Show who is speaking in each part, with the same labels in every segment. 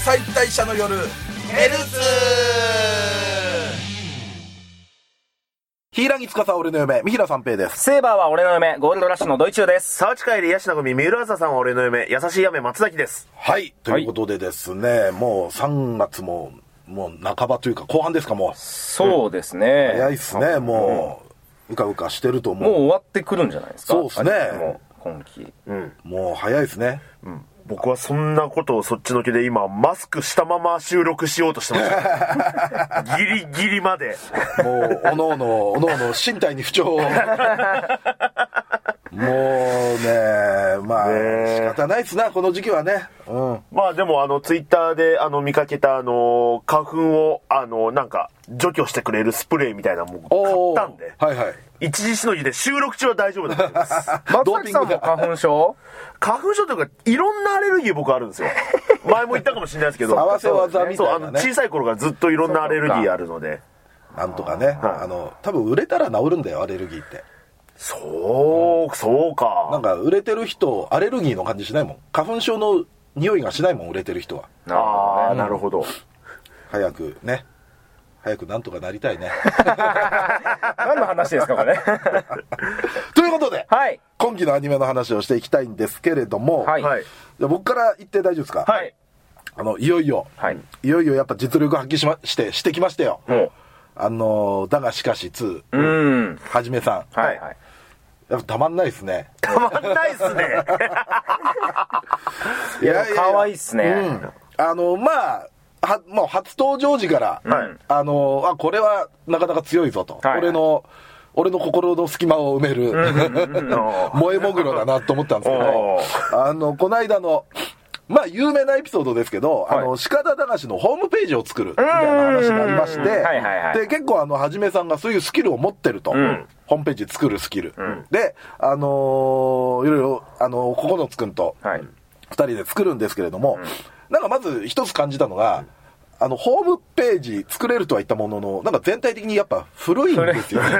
Speaker 1: 解体者の夜ヘルツ柊司俺の嫁三平三平です。
Speaker 2: セーバーは俺の嫁ゴールドラッシュのドイチューです。
Speaker 3: 沢地帰りヤシナ組三浦朝さんは俺の嫁優しい雨松崎です。
Speaker 1: はい、ということでですね、もう3月も半ばというか後半ですか。もう
Speaker 2: そうですね、
Speaker 1: 早いっすね。もううかうかしてると思う。
Speaker 2: もう終わってくるんじゃないですか。
Speaker 1: そうですね、
Speaker 2: もう今期、
Speaker 1: もう早いですね。
Speaker 3: 僕はそんなことをそっちのけで今マスクしたまま収録しようとしてましたギリギリまで
Speaker 1: もうおのおの身体に不調をもうね、まあ仕方ないっすな、この時期はね。
Speaker 3: まあでもツイッターで見かけた花粉をなんか除去してくれるスプレーみたいなものを買ったんで、
Speaker 1: はいはい、
Speaker 3: 一時しのぎで収録中は大丈夫だと思います
Speaker 2: 松崎さんも花粉症
Speaker 3: というかいろんなアレルギー僕あるんですよ前も言ったかもしれないですけど
Speaker 1: 合わせ技みたいなね。
Speaker 3: 小さい頃からずっといろんなアレルギーあるので、
Speaker 1: なんとかね、多分売れたら治るんだよ、アレルギーって。
Speaker 3: そうか。
Speaker 1: なんか売れてる人アレルギーの感じしないもん。花粉症の匂いがしないもん、売れてる人は。
Speaker 3: ああ、なるほど。
Speaker 1: 早くなんとかなりたいね
Speaker 2: 何の話ですかこれ
Speaker 1: ということで、
Speaker 2: はい、
Speaker 1: 今期のアニメの話をしていきたいんですけれども、
Speaker 2: はい、
Speaker 1: じゃあ僕から言って大丈夫ですか。
Speaker 2: はい、
Speaker 1: いよいよやっぱ実力発揮してきましたよ。だがしかし2、はじめさん、
Speaker 2: はい、
Speaker 1: やっぱたまんないですね。
Speaker 3: たまんないっすね
Speaker 2: いや可愛いっすね。
Speaker 1: もう初登場時から、これはなかなか強いぞと、俺の心の隙間を埋める萌えもぐろだなと思ったんですけど、この間の有名なエピソードですけど、鹿田駄菓子のホームページを作るみたいな話がありまして、で結構はじめさんがそういうスキルを持ってると、ホームページ作るスキル、でいろいろ9つくんと2人で作るんですけれども、なんかまず一つ感じたのが、ホームページ作れるとは言ったものの、なんか全体的にやっぱ古いんですよね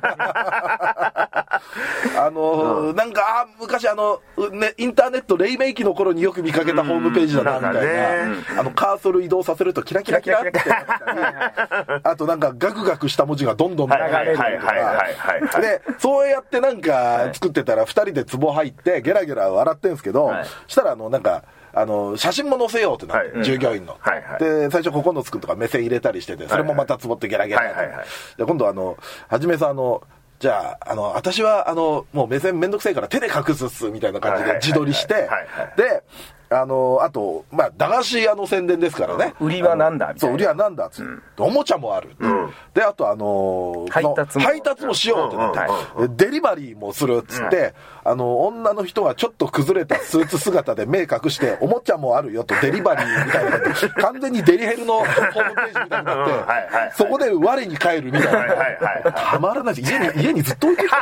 Speaker 1: なんか昔インターネット黎明期の頃によく見かけたホームページだなみたいな、カーソル移動させるとキラキラキラってあとなんかガクガクした文字がどんどん流れるとかで、そうやってなんか作ってたら2人で壺入ってゲラゲラ笑ってんすけど、したらなんか写真も載せようってなって、従業員の、で最初9つくんとか目線入れたりしてて、それもまたつぼってゲラゲラで、今度はじめさんじゃあ私はもう目線めんどくさいから手で隠すっすみたいな感じで自撮りして、であと駄菓子屋の宣伝ですからね、
Speaker 2: 売りはなんだみたいな、
Speaker 1: そう売りはなんだっつって、おもちゃもある、であと配達もしようってなって、デリバリーもするっつって、女の人がちょっと崩れたスーツ姿で目隠しておもちゃもあるよとデリバリーみたいな完全にデリヘルのホームページみたいになってそこで我に返るみたいな、たまらないです。家にずっと置いてる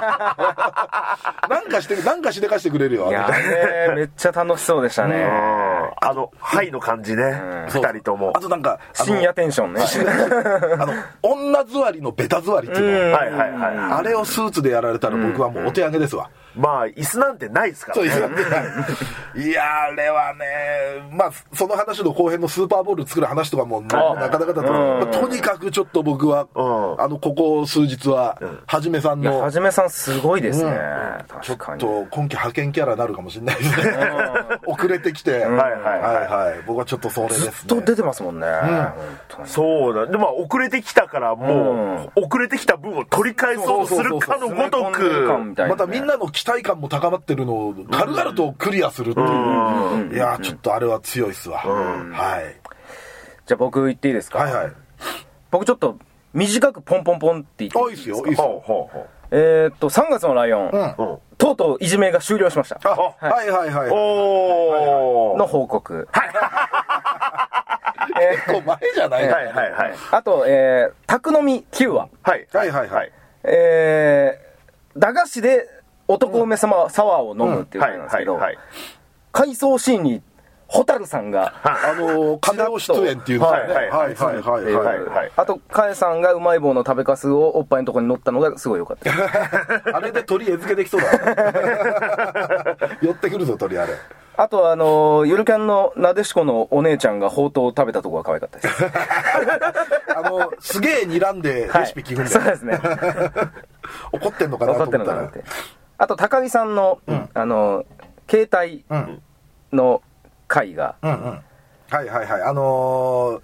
Speaker 1: なんかしでかしてくれるよ。
Speaker 2: いやめっちゃ楽しそうでしたね。
Speaker 3: ハイの感じね、2人とも。
Speaker 1: あとなんか
Speaker 2: 深夜テンションね
Speaker 1: 女座りのベタ座りっていうの、あれをスーツでやられたら僕はもうお手上げですわ。
Speaker 3: 椅子なんてないですからね。
Speaker 1: そう椅子なんてないいやあれはね、その話の後編のスーパーボール作る話とかもなかなかだと、とにかくちょっと僕はここ数日ははじめさんの
Speaker 2: はじめさんすごいですね。
Speaker 1: 確かにちょっと今季派遣キャラになるかもしれないですね遅れてきて、僕はちょっとそれですね。
Speaker 2: ずっと出てますもんね。
Speaker 3: そうだ。で遅れてきたからもう遅れてきた分を取り返そうとするかのごとく、
Speaker 1: またみんなの期待感も高まってるのを軽々とクリアするっていう、いやちょっとあれは強いっすわ。
Speaker 2: じゃあ僕言っていいですか。僕ちょっと短くポンポンポンって言っていいですか。
Speaker 1: いいっすよ。
Speaker 2: 3月のライオン、とうとういじめが終了しました。の報告。
Speaker 1: 結構前じゃない。
Speaker 2: あと宅飲み9話。駄菓子で男梅サワーを飲むっていうことなんですけど、回想シーンに蛍さんが
Speaker 1: 金尾出演っていうのね。
Speaker 2: あとカエさんがうまい棒の食べかすをおっぱいのところに乗ったのがすごい良かった
Speaker 1: あれで鳥餌付けできそうだ寄ってくるぞ鳥あれ。
Speaker 2: あとゆるキャンのなでしこのお姉ちゃんがほうとうを食べたとこが可愛かったです。
Speaker 1: すげえ睨んでレシピ聞くんだよ、
Speaker 2: そうですね。
Speaker 1: 怒ってんのかなと思ったら。
Speaker 2: あと高木さんの、携帯の回が、
Speaker 1: はいはいはい、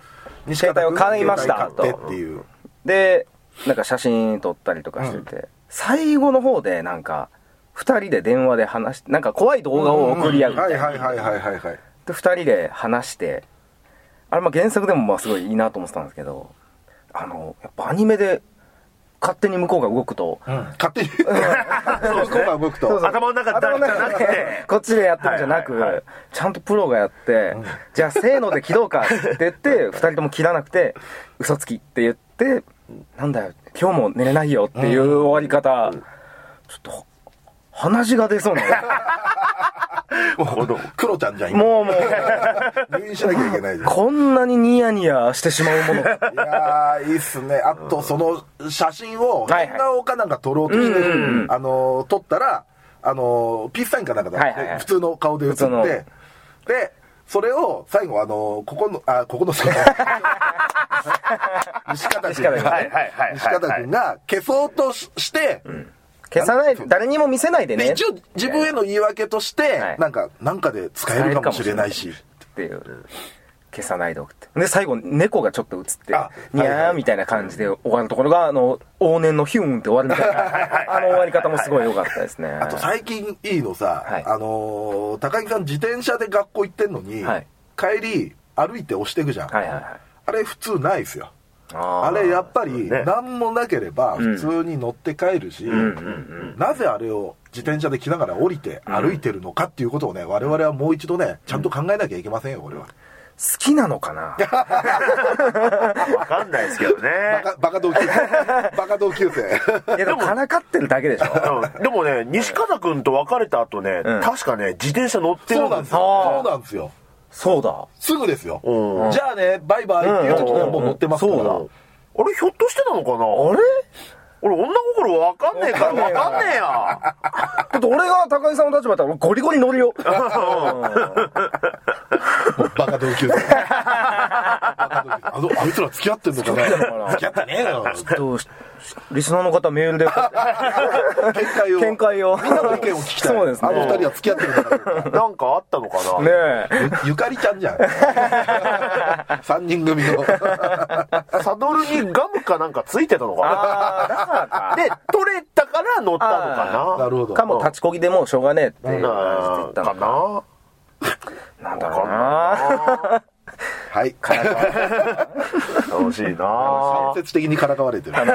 Speaker 2: 携帯を買いましたと
Speaker 1: っていう。
Speaker 2: でなんか写真撮ったりとかしてて、最後の方でなんか2人で電話で話して、なんか怖い動画を送り合うみたいな。で2人で話して、あれ原作でもすごいいいなと思ってたんですけど、やっぱアニメで勝手に向こうが動くと、
Speaker 1: 勝手に向こうが動くと
Speaker 3: 頭の中じゃなくて
Speaker 2: こっちでやってるんじゃなく、ちゃんとプロがやって、じゃあせーので切ろうかって言って2人とも切らなくて、嘘つきって言って、なんだよ今日も寝れないよっていう終わり方、ちょっと鼻血が出そうな
Speaker 1: クロちゃんじゃん
Speaker 2: もう
Speaker 1: 入院しなきゃいけないじゃん。
Speaker 2: こんなにニヤニヤしてしまうもの。い
Speaker 1: やーいいっすね。あとその写真を変顔かなんか撮ろうとして撮ったらピースサインかなんかだ、普通の顔で写って、でそれを最後ここの西方君が消そうとして、
Speaker 2: 消さない、誰にも見せないでね。
Speaker 1: 一応自分への言い訳として、なんかで使えるかもしれないし
Speaker 2: っていう、消さないでおくって。で最後猫がちょっと映ってニャーみたいな感じで終わるところが往年のヒューンって終わるみたいな終わり方もすごい良かったですね。
Speaker 1: あと最近いいのさ、高木さん自転車で学校行ってんのに、帰り歩いて押していくじゃん。あれ普通ないですよ。あれやっぱり何もなければ普通に乗って帰るし、なぜあれを自転車で来ながら降りて歩いてるのかっていうことをね、我々はもう一度ねちゃんと考えなきゃいけませんよ。俺は
Speaker 2: 好きなのかな
Speaker 3: わかんないですけどね。
Speaker 1: バカ同級生
Speaker 2: いやでもからかってるだけでしょ。
Speaker 3: でもね、西方君と別れた後ね、確かね自転車乗ってるんですよ。
Speaker 1: そうなんですよ。
Speaker 2: そうだ、
Speaker 1: すぐですよ。じゃあねバイバイっていう時にはもう乗ってますから。
Speaker 3: あれひょっとしてなのかな。あれ俺女心わかんねえからわかんねえや。
Speaker 2: だって俺が高木さんの立場だったらゴリゴリ乗るよ。
Speaker 1: バカ同級生。あいつら付き合ってんのかな。付き合ってねえよ。
Speaker 2: ちょっとリスナーの方メールで見解を
Speaker 1: みんなの意見を聞きたい。そうですね。二人は付き合ってるんだから。
Speaker 3: なんかあったのかな。
Speaker 2: ね
Speaker 1: え。ゆかりちゃんじゃん。3人組の。
Speaker 3: サドルにガムかなんかついてたのかな。で取れたから乗ったのかな。
Speaker 1: なるほど。
Speaker 2: かも立ちこぎでもうしょうがねえって言ったのかな。なんだろうな。
Speaker 1: はい。
Speaker 3: 楽しいな。
Speaker 1: 間接的にからかわれてる。さ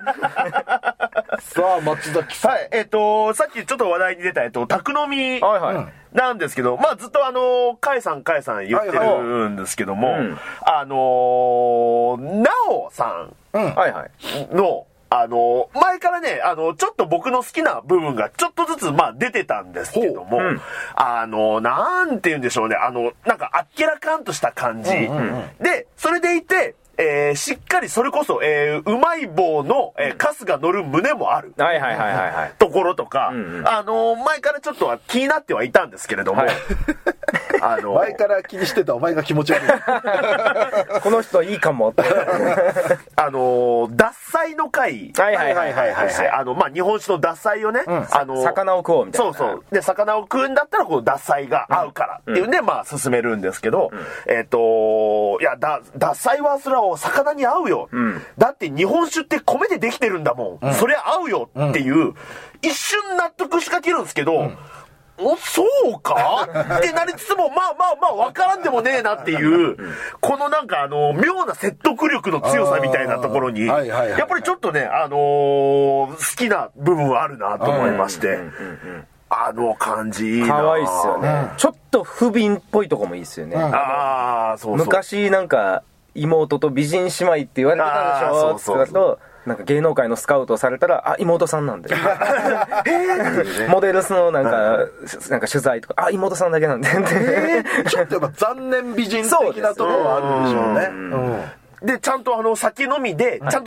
Speaker 1: あ松崎さん。
Speaker 3: はい。さっきちょっと話題に出た宅飲みなんですけど、まあずっとカエさん言ってるんですけども、なおさんの前からね、ちょっと僕の好きな部分がちょっとずつ出てたんですけども、なんて言うんでしょうね、なんかあっけらかんとした感じ、でそれでいてしっかりそれこそ、うまい棒の、カスが乗る胸もあるところとか、前からちょっとは気になってはいたんですけれども、
Speaker 1: 前から気にしてたお前が気持ち悪い。
Speaker 2: この人いいかもって。
Speaker 3: 獺祭の会、日本酒の獺祭をね、
Speaker 2: 魚を食おうみたいな。
Speaker 3: そうで魚を食うんだったらこの獺祭が合うからっていうんで進めるんですけど、いや獺祭はそれは魚に合うよ、だって日本酒って米でできてるんだもん、そりゃ合うよっていう、一瞬納得しかけるんですけど、そうかってなりつつもまあ分からんでもねえなっていうこのなんか妙な説得力の強さみたいなところにやっぱりちょっとね好きな部分はあるなと思いまして、感じいいな。
Speaker 2: 可愛いっすよね。ちょっと不憫っぽいとこもいいっすよね。
Speaker 3: そう
Speaker 2: 昔なんか妹と美人姉妹って言われてたでしょって言うと、なんか芸能界のスカウトされたら、妹さんなんで。モデルスのなんか取材とか、妹さんだけなんで。
Speaker 1: ちょっとやっぱ残念美人的なところはあるんでしょうね。
Speaker 3: で、ちゃんと酒飲みで、ちゃんと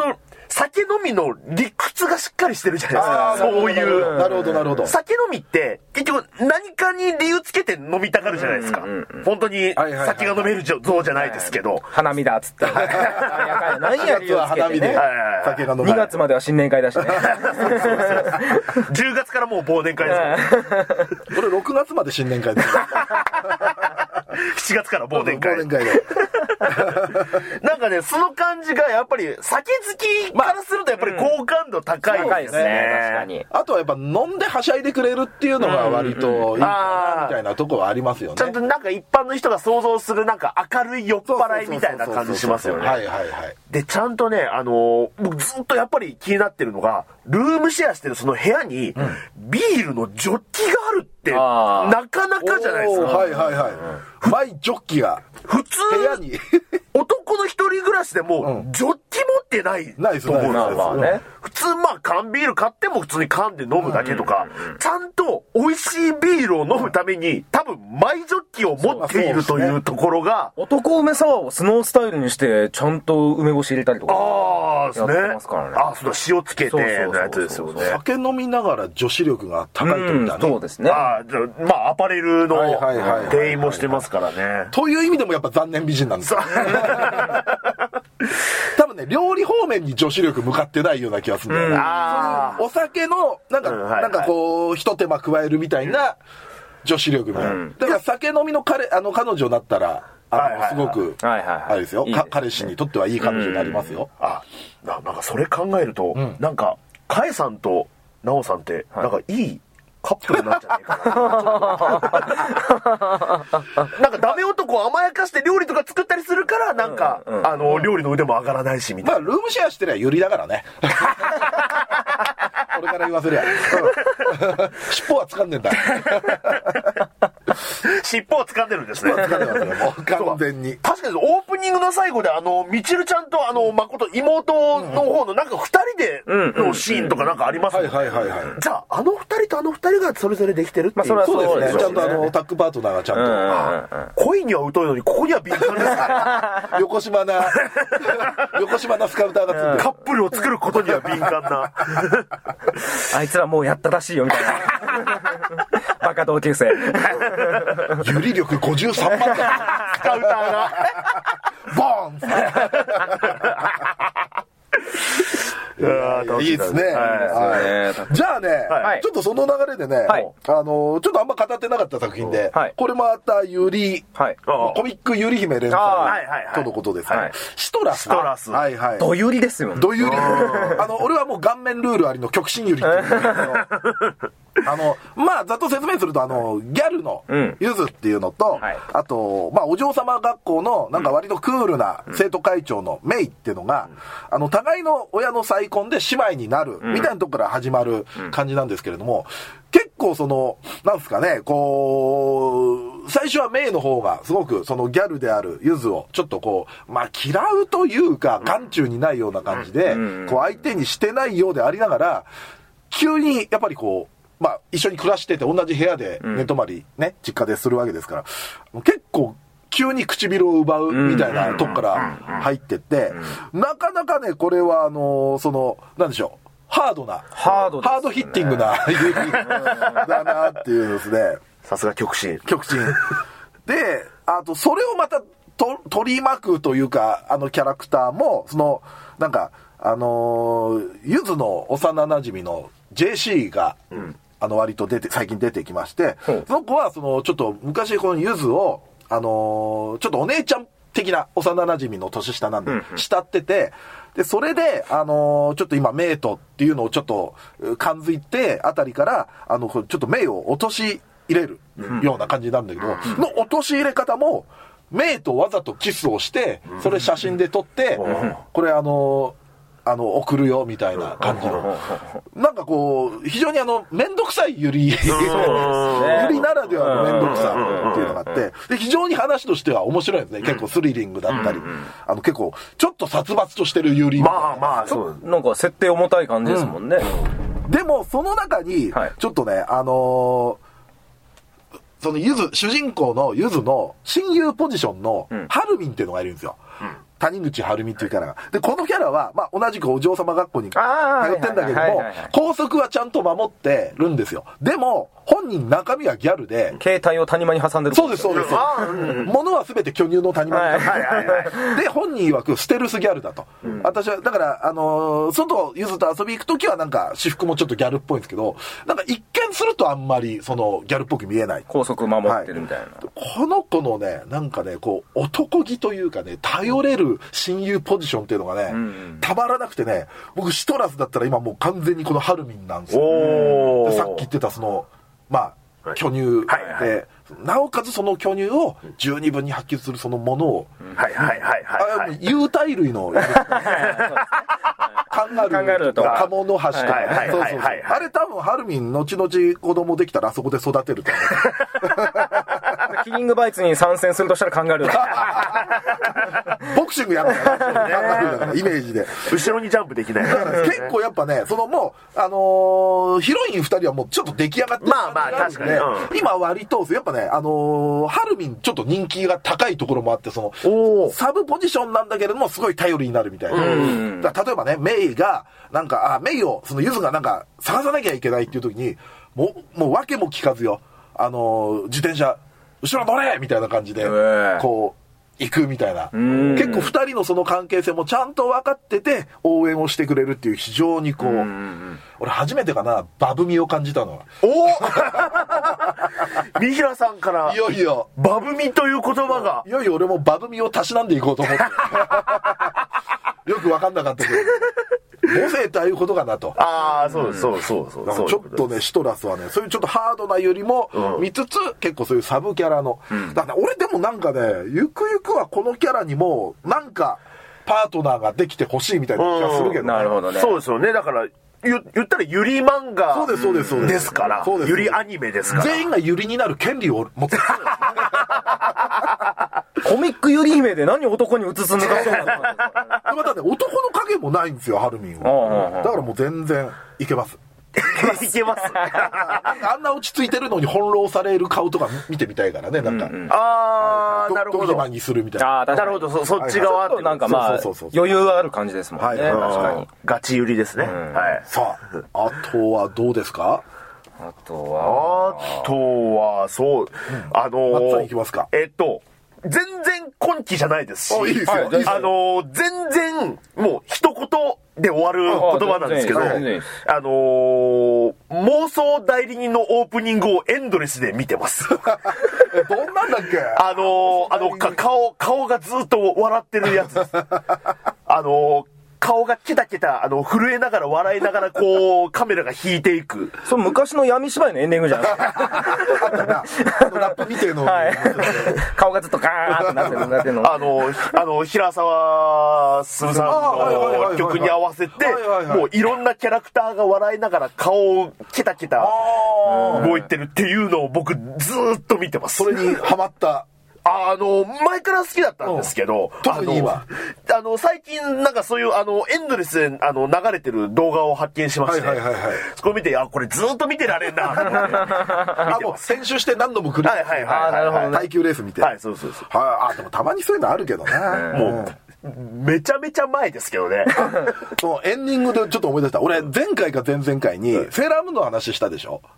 Speaker 3: 酒飲みの理屈がしっかりしてるじゃないですか。そういう。
Speaker 1: なるほど、なるほど。
Speaker 3: 酒飲みって、結局何かに理由つけて飲みたがるじゃないですか。本当に酒が飲める像じゃないですけど。
Speaker 2: 花見だっつって。何や理由つけてね。
Speaker 1: 酒が飲める。
Speaker 2: 2月までは新年会だしね。
Speaker 3: 10月からもう忘年会です
Speaker 1: これ6月まで新年会です。
Speaker 3: 7月から忘年会。
Speaker 1: 忘年会で。
Speaker 3: なんかね、その感じがやっぱり酒好きからするとやっぱり好感度高いですね。
Speaker 2: 確かに。
Speaker 1: あとはやっぱ飲んではしゃいでくれるっていうのが割といいかなみたいなところはありますよね。
Speaker 3: ちゃんとなんか一般の人が想像するなんか明るい酔っ払いみたいな感じしますよね。
Speaker 1: はいはいはい。
Speaker 3: で、ちゃんとね、僕ずっとやっぱり気になってるのが、ルームシェアしてるその部屋に、ビールのジョッキがあるって、なかなかじゃないですか。
Speaker 1: はいはいはい。マイジョッキが、
Speaker 3: 普通、
Speaker 1: 部屋に
Speaker 3: 男の一人暮らしでも、ジョッキ持ってないと思うんですよ。普通缶ビール買っても普通に缶で飲むだけとか、ちゃんと美味しいビールを飲むために、多分マイジョッキを持っているというところが、
Speaker 2: 男梅サワーをスノースタイルにして、ちゃんと梅干し入れたりとか。
Speaker 3: ですね。そうだ、塩つけてのやつですよね。
Speaker 1: 酒飲みながら女子力が高いといったね。
Speaker 2: そうですね。
Speaker 3: アパレルの店員もしてますからね。
Speaker 1: という意味でもやっぱ残念美人なんですよ。多分ね、料理方面に女子力向かってないような気がするんだよね。お酒の、なんかこう、一手間加えるみたいな女子力みたいな。だから酒飲みの彼女だったら、すごく、あれですよ、彼氏にとってはいい彼女になりますよ。
Speaker 3: なんかそれ考えると、なんか、カエさんとナオさんって、なんかいいカップルなんじゃないかな。なんかダメ男を甘やかして料理とか作ったりするから、なんか、料理の腕も上がらないし、みたいな。
Speaker 1: ルームシェアしてりゃ有利だからね。俺から言わせりゃ。尻尾は掴んでんだ。
Speaker 3: 尻尾を掴んでるんですね。
Speaker 1: 掴んでますよ、もう完全に。
Speaker 3: 確かにオープニングの最後でみちるちゃんと誠、妹の方のなんか二人でのシーンとかなんかありますもんね。じゃあ、二人と二人がそれぞれできてるっていう。
Speaker 1: そうですね。ちゃんとタッグパートナーがちゃん
Speaker 3: と。恋には疎いのに、ここには敏感ですね。
Speaker 1: 横島なスカウターがついてる。
Speaker 3: カップルを作ることには敏感な。
Speaker 2: あいつらもうやったらしいよ、みたいな。バカ同級生。
Speaker 1: ユリ力53万だ。
Speaker 3: スカウターが。
Speaker 1: ボーンいいですね。じゃあね、ちょっとその流れでね、ちょっとあんま語ってなかった作品で、これまたユリ、コミックユリ姫連載とのことですね。シトラス。
Speaker 2: ドユリですよね。
Speaker 1: ドユリ。俺はもう顔面ルールありの極真ユリって言うんだけど、ざっと説明すると、ギャルのユズっていうのと、あと、お嬢様学校のなんか割とクールな生徒会長のメイっていうのが、互いの親の再婚で姉妹になるみたいなとこから始まる感じなんですけれども、結構なんですかね、最初はメイの方がすごくそのギャルであるユズをちょっと嫌うというか、眼中にないような感じで、相手にしてないようでありながら、急にやっぱり一緒に暮らしてて同じ部屋で寝泊まりね、実家でするわけですから、結構急に唇を奪うみたいなとこから入ってって、なかなかね、これはなんでしょう、ハードヒッティングなだなっていうですね。
Speaker 3: さすが極真。
Speaker 1: で、あとそれをまた取り巻くというか、キャラクターもなんかゆずの幼馴染の JC が、割と最近出てきまして、その子はちょっと昔このゆずをちょっとお姉ちゃん的な幼馴染の年下なんで、慕ってて、で、それで、ちょっと今、メイトっていうのをちょっと感づいてあたりから、ちょっとメイを落とし入れるような感じなんだけど、の落とし入れ方も、メイとわざとキスをして、それ写真で撮って、これ送るよみたいな感じの、なんか非常にめんどくさいユリならではのめんどくさっていうのがあって、で非常に話としては面白いですね。結構スリリングだったり、結構ちょっと殺伐としてるユリ、
Speaker 2: そうなんか設定重たい感じですもんね。
Speaker 1: でもその中にちょっとね、その主人公のユズの親友ポジションのハルミンっていうのがいるんですよ。 谷口晴美っていうキャラが。で、このキャラは、まあ、同じくお嬢様学校に通ってんだけども、校則はちゃんと守ってるんですよ。でも、本人中身はギャルで。
Speaker 2: 携帯を谷間に挟んでる。
Speaker 1: そうです、そうです。物は全て巨乳の谷間に挟んで。で、本人曰くステルスギャルだと。私は、だから、外、ゆずと遊び行くときはなんか、私服もちょっとギャルっぽいんですけど、なんか一見するとあんまり、ギャルっぽく見えない。
Speaker 2: 校則守ってるみたいな。
Speaker 1: この子のね、なんかね、こう、男気というかね、頼れる親友ポジションっていうのがね、たまらなくてね、僕シトラスだったら今もう完全にこのハルミンなんですよ。でさっき言ってたまあ、巨乳で、なおかつその巨乳を十二分に発揮するそのものを、有袋類の、カンガルーとか、カモノハシとか、あれ多分ハルミン後々子供できたらあそこで育てると思う。
Speaker 2: キリングバイツに参戦するとしたらカンガルー。
Speaker 1: ボクシングやるから、カンガルーだから、イメージで。
Speaker 3: 後ろにジャンプできない。
Speaker 1: 結構やっぱね、もう、ヒロイン二人はもうちょっと出来上がってる
Speaker 3: まあまあ、確かに。
Speaker 1: 今割と、やっぱね、ハルミンちょっと人気が高いところもあって、サブポジションなんだけれども、すごい頼りになるみたいな。例えばね、メイが、なんか、メイを、ユズがなんか、探さなきゃいけないっていう時に、もう訳も聞かずよ、自転車、後ろ乗れみたいな感じで、こう、行くみたいな。結構二人のその関係性もちゃんと分かってて、応援をしてくれるっていう非常にこう、俺初めてかな、バブみを感じたのは。
Speaker 3: 三平さんから、
Speaker 1: いよいよ、
Speaker 3: バブみという言葉が。
Speaker 1: いよいよ俺もバブみをたしなんでいこうと思って。よく分かんなかったけど。母性ってああいうことかなと。
Speaker 3: ああ、そう。ちょ
Speaker 1: っとね、シトラスはね、そういうちょっとハードなよりも見つつ、結構そういうサブキャラの。だから俺でもなんかね、ゆくゆくはこのキャラにも、なんか、パートナーができてほしいみたいな気がするけどね。
Speaker 2: なるほどね。
Speaker 3: そうですよね。だから、言ったらユリ漫画ですから。ユリアニメですから。
Speaker 1: 全員がユリになる権利を持つ。
Speaker 2: コミックユリ姫で何男に映すんだかそうなんだ。
Speaker 1: またね、男の影もないんですよ、ハルミンは。だからもう全然いけます。
Speaker 3: いけます。
Speaker 1: あんな落ち着いてるのに翻弄される顔とか見てみたいからね、なんか。
Speaker 3: なるほど。
Speaker 1: ドキマにするみたいな。
Speaker 3: なるほど、そっち側って。
Speaker 2: なんかまあ、余裕がある感じですもんね。確かに。
Speaker 3: ガチユリですね。
Speaker 1: さあ、あとはどうですか？
Speaker 2: あとは、
Speaker 3: そう。
Speaker 1: 松さんいきますか。
Speaker 3: 全然今期じゃないですし、
Speaker 1: いいですよ。
Speaker 3: 全然、もう一言で終わる言葉なんですけど、妄想代理人のオープニングをエンドレスで見てます。
Speaker 1: どんなんだっけ？
Speaker 3: 顔がずっと笑ってるやつです。顔がケタケタ、震えながら笑いながら、こう、カメラが引いていく。
Speaker 2: そう、昔の闇芝居のエンディングじゃないですか。
Speaker 1: あったな。ラップ見ての。
Speaker 2: 顔がずっとガーってなってるの。
Speaker 3: 平沢進さんの曲に合わせて、もういろんなキャラクターが笑いながら顔をケタケタ動いてるっていうのを僕ずーっと見てます。
Speaker 1: それにハマった。
Speaker 3: 前から好きだったんですけど、
Speaker 1: 特に今。
Speaker 3: 最近なんかそういうエンドレスで流れてる動画を発見しまして、そこを見て、これずっと見てられんなと思って。
Speaker 1: もう先週して何度も繰り返して、耐久レース見て。
Speaker 3: はい、そう。
Speaker 1: でもたまにそういうのあるけどね。
Speaker 3: もう、めちゃめちゃ前ですけどね。
Speaker 1: そう、エンディングでちょっと思い出した。俺、前回か前々回に、セーラームーンの話したでしょ？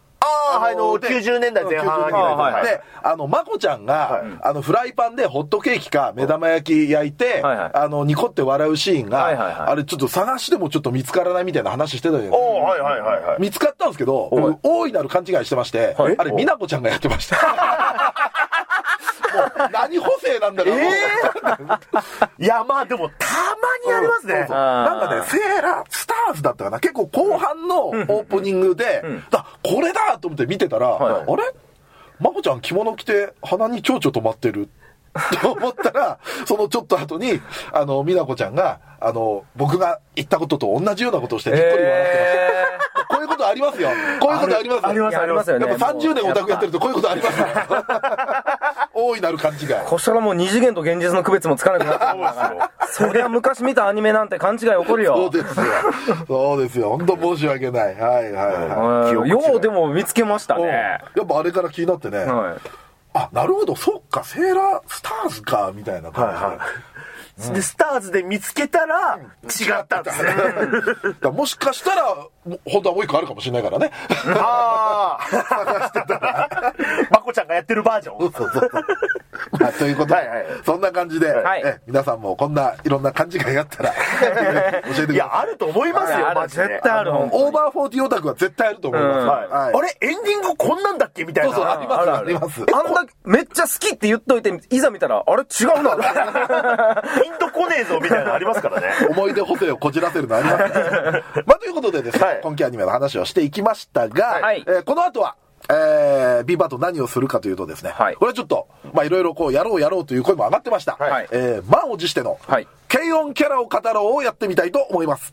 Speaker 3: 90年代前半
Speaker 1: で、まこちゃんが、フライパンでホットケーキか目玉焼き焼いて、ニコって笑うシーンが、あれちょっと探してもちょっと見つからないみたいな話してたじゃないですか。見つかったんですけど、僕、大いなる勘違いしてまして、あれ、美奈子ちゃんがやってました。もう何補正なんだろう。
Speaker 3: いや、まあでも、たまにありますね。
Speaker 1: なんかね、セーラースターズだったかな。結構後半のオープニングで、これだと思って見てたら、あれまこちゃん着物着て鼻に蝶々止まってる。と思ったら、そのちょっと後に、美奈子ちゃんが、僕が言ったことと同じようなことをしてにっこり笑ってました。こういうことありますよ。こういうことありますよ。
Speaker 2: ありますよね。
Speaker 1: やっぱ30年オタクやってるとこういうことありますよ。大いなる勘違い。
Speaker 2: こしたらもう二次元と現実の区別もつかなくなってるから。そりゃ昔見たアニメなんて勘違い起こるよ。
Speaker 1: そうですよ。そうですよ。本当申し訳ない。
Speaker 2: ようでも見つけましたね。
Speaker 1: やっぱあれから気になってね。なるほど、そっか、セーラースターズか、みたいな感
Speaker 3: でスターズで見つけたら違ったんですね。
Speaker 1: もしかしたら本当はもう一個あるかもしれないからね。
Speaker 3: ああ探してたらまこちゃんがやってるバージョン。
Speaker 1: そうまあということで、そんな感じで、皆さんもこんないろんな勘違いがあったら教えてください。
Speaker 3: いやあると思いますよ。マジで
Speaker 2: 絶対ある。
Speaker 1: オーバー40オタクは絶対あると思います。
Speaker 3: あれエンディングこんなんだっけみたいな。
Speaker 1: そうあります。
Speaker 2: あんだけめっちゃ好きって言っといていざ見たらあれ違うな。
Speaker 3: ピンとこねえぞみたいなのありますからね。
Speaker 1: 思い出補正をこじらせるのありますね。まあということでですね、今期アニメの話をしていきましたが、この後はB パート何をするかというとですね、これはちょっとまあいろいろこうやろうという声も上がってました。満を持しての軽音キャラを語ろうをやってみたいと思います。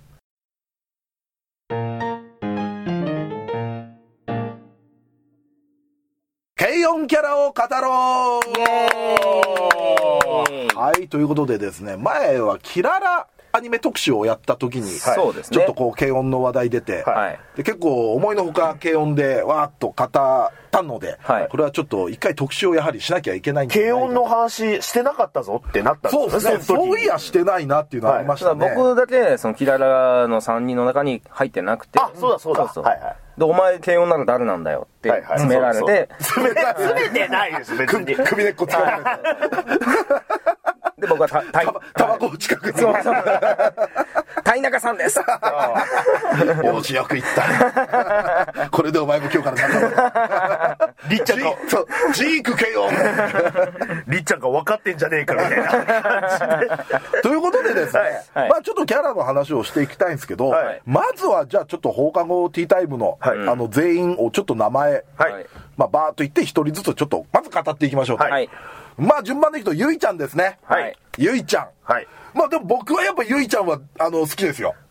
Speaker 1: 軽音キャラを語ろう。はい、ということでですね、前はキララアニメ特集をやった時に、ちょっとこう軽音の話題出て、で結構思いのほか軽音でわーっと語ったので、これはちょっと一回特集をやはりしなきゃいけないんじゃないか。
Speaker 3: 軽音の話してなかったぞってなったんですね。
Speaker 1: そういやしてないなっていうのはありましたね。
Speaker 2: 僕だけそのキララの3人の中に入ってなくて、
Speaker 3: そうだ。
Speaker 2: でお前軽音なら誰なんだよって詰められて、
Speaker 3: 詰めてないです別に。
Speaker 1: 首根っこつかまれて。
Speaker 2: で僕は
Speaker 1: タバコを近くに。
Speaker 2: 谷中さんです。
Speaker 1: よしよく言った。これでお前も今日から仲間。
Speaker 3: りっちゃんが
Speaker 1: ジーク軽音。
Speaker 3: りっちゃんが分かってんじゃねえかみたいな感じで。
Speaker 1: ということでですね、まあちょっとキャラの話をしていきたいんですけど、まずはじゃあちょっと放課後ティータイムの全員をちょっと名前、まあバーっと言って一人ずつちょっとまず語っていきましょう。まあ順番でいくとゆいちゃんですね。ゆいちゃん。まあでも僕はやっぱゆいちゃんは好きですよ。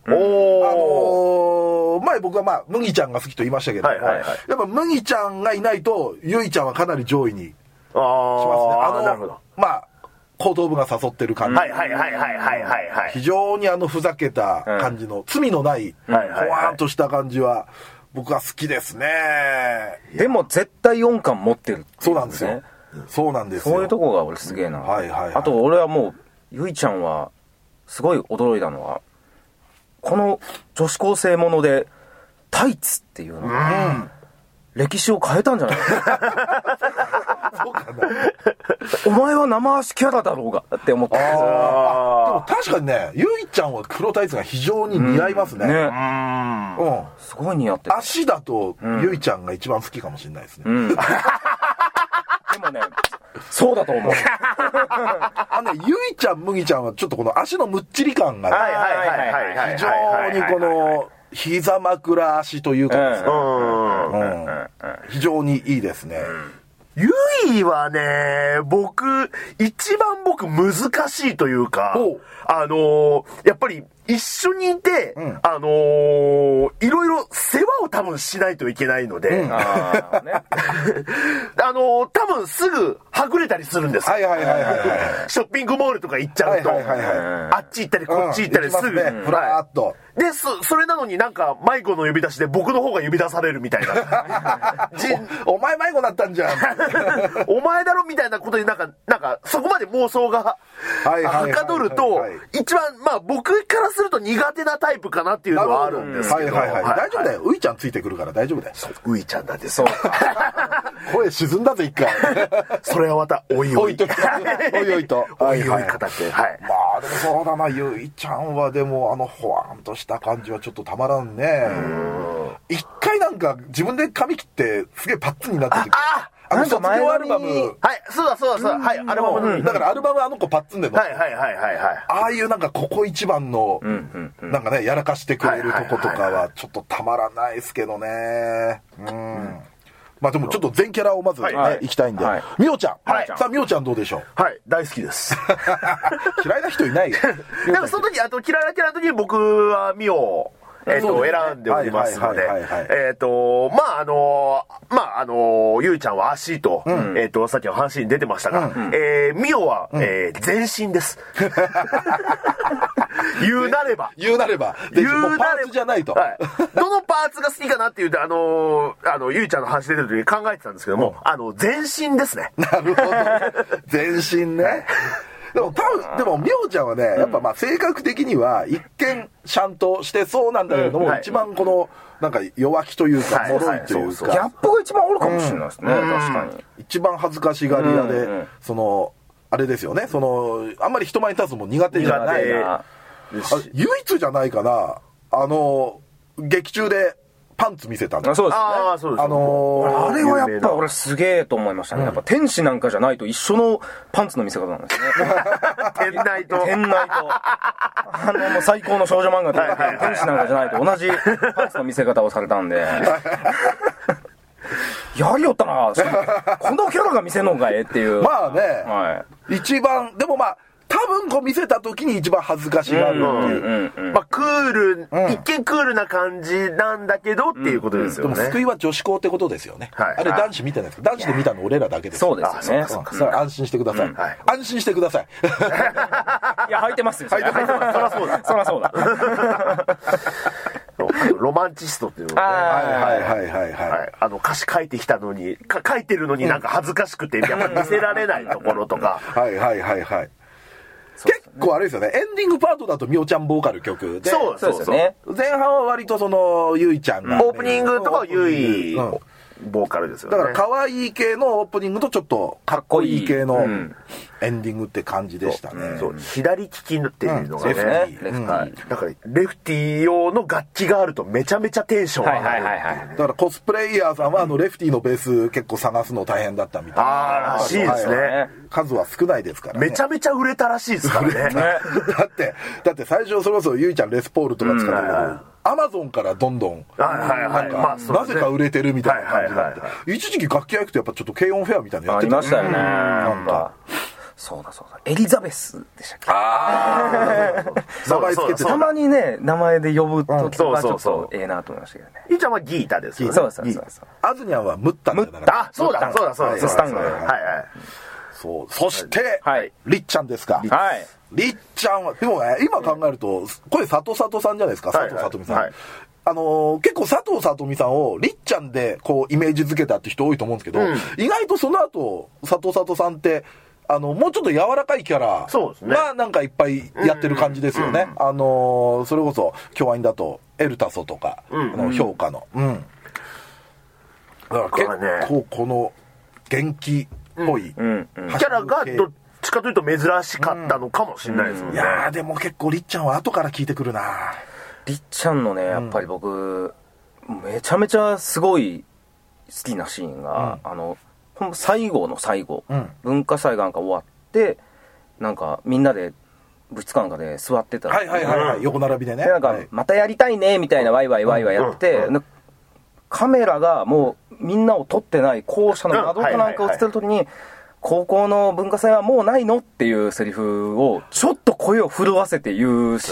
Speaker 1: 前僕はまあ麦ちゃんが好きと言いましたけど、やっぱ麦ちゃんがいないとゆいちゃんはかなり上位にしますね。
Speaker 3: なるほど。
Speaker 1: まあ後頭部が誘ってる感じ。非常にふざけた感じの、罪のないほわーんとした感じは僕は好きですね。
Speaker 2: でも絶対4巻持ってる。
Speaker 1: そうなんですよ。そうなんですよ。
Speaker 2: そういうとこが俺すげえな。あと俺はもうゆいちゃんはすごい驚いたのはこの女子高生ものでタイツっていうのが歴史を変えたんじゃない
Speaker 1: そうかな。
Speaker 2: お前は生足キャラだろうがって思って。で
Speaker 1: も確かにね、ゆいちゃんは黒タイツが非常に似合いますね。
Speaker 2: すごい似合ってる。
Speaker 1: 足だとゆいちゃんが一番好きかもしれないですね。
Speaker 2: でもね、そうだと思う。
Speaker 1: ゆいちゃん、麦ちゃんはちょっとこの足のむっちり感がね、非常にこの膝枕足というかですね、非常にいいですね。
Speaker 3: ゆいはね、一番難しいというか、やっぱり一緒にいて、いろいろ世話を多分しないといけないので、多分すぐはぐれたりするんです。ショッピングモールとか行っちゃうと、あっち行ったりこっち行ったりすぐ。
Speaker 1: ふらーっと。
Speaker 3: で、それなのになんか迷子の呼び出しで僕の方が呼び出されるみたいな。
Speaker 1: お前迷子だったんじゃん。
Speaker 3: お前だろみたいなことになんかそこまで妄想がはかどると、一番まあ僕からすると苦手なタイプかなっていうのはあるんですけど。大
Speaker 1: 丈夫だよ。ういちゃんついてくるから大丈夫だよ。
Speaker 3: ういちゃんなんですよ。
Speaker 1: 声沈んだぜ一回。
Speaker 3: それはまたおいおい。
Speaker 1: おいおいと。
Speaker 3: おいおい語って。
Speaker 1: まあでもそうだな、ゆいちゃんはでもほわんとした感じはちょっとたまらんね。一回なんか自分で髪切ってすげえパッツンになった時。卒業アルバム。
Speaker 3: そうだ。アルバム。
Speaker 1: だからアルバム子パッツンでの。ああいうなんかここ一番の、なんかね、やらかしてくれるとことかはちょっとたまらないですけどね。まあでもちょっと全キャラをまずいきたいんで。みおちゃん。さあみおちゃんどうでしょう？
Speaker 3: 大好きです。
Speaker 1: 嫌いな人いないよ。
Speaker 3: なんかその時、キララキャラの時に僕はみお選んでおりますので、ゆいちゃんは足と、さっきの話に出てましたが、みおは、全身です。言うなれば。
Speaker 1: パーツじゃないと。
Speaker 3: どのパーツが好きかなっていうと、ゆいちゃんの話出てる時に考えてたんですけども、全身ですね。
Speaker 1: なるほど。全身ね。 でもでもみょうちゃんはね、やっぱまあ性格的には一見シャンとしてそうなんだけれども、一番このなんか弱気というか脆いというか、
Speaker 2: ギャップが一番あるかもしれないですね、確かに。
Speaker 1: 一番恥ずかしがり屋で、そのあれですよね、そのあんまり人前に立つのも苦手じゃない。唯一じゃないかな、劇中でパンツ見せたんだ。
Speaker 2: そうですね。あれはやっぱ俺すげえと思いましたね。やっぱ天使なんかじゃないと一緒のパンツの見せ方なんですね。
Speaker 3: 天内と。
Speaker 2: もう最高の少女漫画で天使なんかじゃないと同じパンツの見せ方をされたんで。やりよったな、このキャラが見せんのかいっていう。
Speaker 1: まあね、一番、でもまあ、多分こう見せた時に一番恥ずかしがるっていう。
Speaker 3: まあクール、一見クールな感じなんだけどっていうことですよね。
Speaker 1: でも救いは女子校ってことですよね。あれ男子見てないですけど、男子で見たの俺らだけです。
Speaker 2: そうですよね。
Speaker 1: 安心してください。安心してください。
Speaker 2: いや、履いてますよ。
Speaker 3: 履いてます。そらそうだ。
Speaker 2: そらそうだ。
Speaker 3: ロマンチストっていうのね。歌詞書いてきたのに、書いてるのになんか恥ずかしくて、やっぱ見せられないところとか。
Speaker 1: 結構あれですよね、エンディングパートだとみおちゃんボーカル曲で、
Speaker 2: そうですね。
Speaker 1: 前半は割とそのゆいちゃんが、
Speaker 3: オープニングとかゆいボーカルですよね。
Speaker 1: だから可愛い系のオープニングとちょっとかっこいい系のエンディングって感じでしたね。
Speaker 3: 左利きっていうのがね、だからレフティー用の楽器があるとめちゃめちゃテンション上がる。
Speaker 1: だからコスプレイヤーさんはレフティーのベース結構探すの大変だったみたいな。
Speaker 3: らしいですね。
Speaker 1: 数は少ないですからね。
Speaker 3: めちゃめちゃ売れたらしいですからね。
Speaker 1: だって最初それこそゆいちゃんレスポールとか使ってるけど、アマゾンからどんどんなぜか売れてるみたいな感じになって、一時期楽器屋行くとやっぱちょっと軽音フェアみたいなのやって
Speaker 2: ましたよね。なんかそうだエリザベスでしたっけ。
Speaker 1: 名前つけて
Speaker 2: たまにね、名前で呼ぶときはちょっとええなと思いましたけどね。
Speaker 3: ゆいちゃんはギータですよね。
Speaker 2: そう
Speaker 1: アズニャンはムッタンじゃなかった。
Speaker 3: そうだ
Speaker 2: スタンガ
Speaker 1: そしてりっちゃんですか。りっちゃんはでもね、今考えるとこれ佐藤さんじゃないですか。佐藤さとみさん、結構佐藤さとみさんをりっちゃんでこうイメージ付けたって人多いと思うんですけど、意外とその後佐藤さんってもうちょっと柔らかいキャラがなんかいっぱいやってる感じですよね。それこそ京アニだとエルタソとか評価の、だから結構この元気っぽいキ
Speaker 3: ャラがどっちかというと珍しかったのかもしれないですよね。
Speaker 1: いやでも結構りっちゃんは後から聞いてくるな。
Speaker 2: りっちゃんのね、やっぱり僕めちゃめちゃすごい好きなシーンが、最後の最後、文化祭がなんか終わってなんかみんなで物質館で座ってた
Speaker 1: ら、横並びでね、
Speaker 2: なんかまたやりたいねみたいなワイワイやって、カメラがもうみんなを撮ってない校舎の窓かなんか映ってる時に、高校の文化祭はもうないのっていうセリフをちょっと声を震わせて言うし、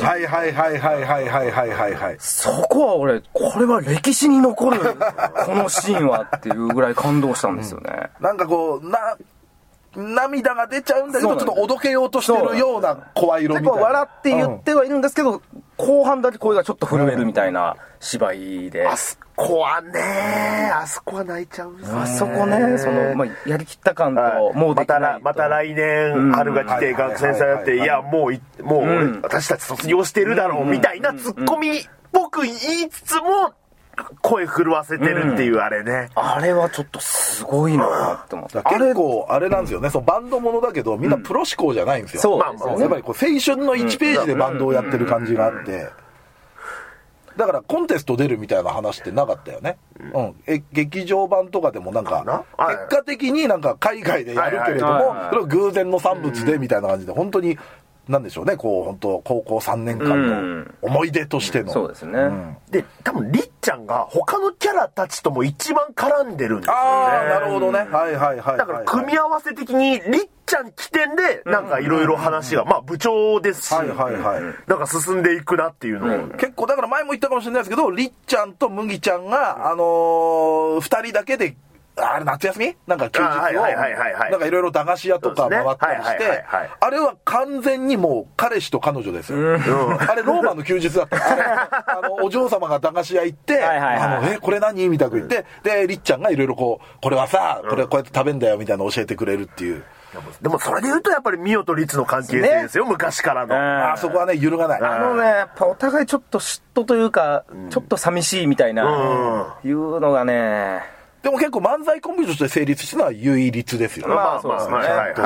Speaker 2: そこは俺これは歴史に残るこのシーンはっていうぐらい感動したんですよね。
Speaker 1: なんかこう涙が出ちゃうんだけど、ちょっとおどけようとしてるような声色みたいな。
Speaker 2: 笑って言ってはいるんですけど、後半だけ声がちょっと震えるみたいな芝居で。
Speaker 3: あそこは泣いちゃう。
Speaker 2: あそこね、やりきった感と、もうできないと。
Speaker 3: また来年春が来て学生さんやって、いやもう私たち卒業してるだろうみたいなツッコミ僕言いつつも声震わせてるっていうあれね、
Speaker 2: あれはちょっとすごいなって思って。
Speaker 1: 結構あれなんですよね、そのバンドものだけどみんなプロ志向じゃないんですよ。
Speaker 2: そうですよね。
Speaker 1: やっぱりこう青春の1ページでバンドをやってる感じがあって、だからコンテスト出るみたいな話ってなかったよね。劇場版とかでもなんか結果的になんか海外でやるけれども、それを偶然の産物でみたいな感じで、本当になんでしょうね、こう本当高校3年間の思い出としての、
Speaker 2: そうですね。
Speaker 3: で多分りっちゃんが他のキャラたちとも一番絡んでるんですよね。
Speaker 1: なるほどね。だ
Speaker 3: から組み合わせ的にりっちゃん起点でなんかいろいろ話が部長ですし、なんか進んでいくなっていうのを、
Speaker 1: 結構だから前も言ったかもしれないですけど、りっちゃんと麦ちゃんが2人だけで夏休みなんか休日をなんかいろいろ駄菓子屋とか回ったりして、あれは完全にもう彼氏と彼女ですよ。あれローマの休日だった。お嬢様が駄菓子屋行ってこれ何みたいな言って、でりっちゃんがいろいろこれはさこれこうやって食べんだよみたいなの教えてくれるっていう。
Speaker 3: でもそれで言うとやっぱりミオとリツの関係性ですよ、ね、昔からの。
Speaker 1: そこはね揺るがない。
Speaker 2: やっぱお互いちょっと嫉妬というか、ちょっと寂しいみたいな、いうのがね。
Speaker 1: でも結構漫才コンビとして成立したのは唯一ですよね。
Speaker 2: まあそうですね。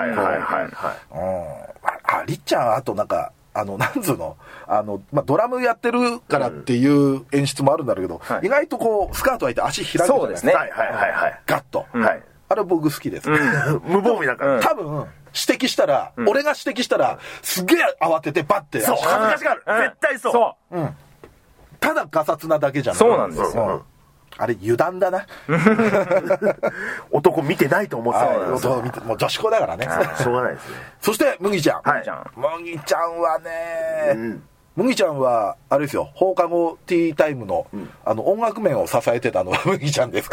Speaker 1: りっちゃんあとなんかなんつうのドラムやってるからっていう演出もあるんだけど、意外とこうスカート開いて足開くじゃないですか。ガッと。あれ僕好きです。
Speaker 3: 無防備だから。
Speaker 1: 多分指摘したら、俺が指摘したらすげえ慌ててバッて。
Speaker 3: そう、恥ずかしがる。絶対そう。
Speaker 1: ただガサツなだけじゃない。
Speaker 2: そうなんですよ。
Speaker 1: あれ油断だな。
Speaker 3: 男見てないと思って
Speaker 1: た。もう女子校だからね。
Speaker 3: しょうがないですね。
Speaker 1: そして麦ちゃん。麦ちゃんはね、麦ちゃんはあれですよ、放課後ティータイムの音楽面を支えてたのは麦ちゃんですから。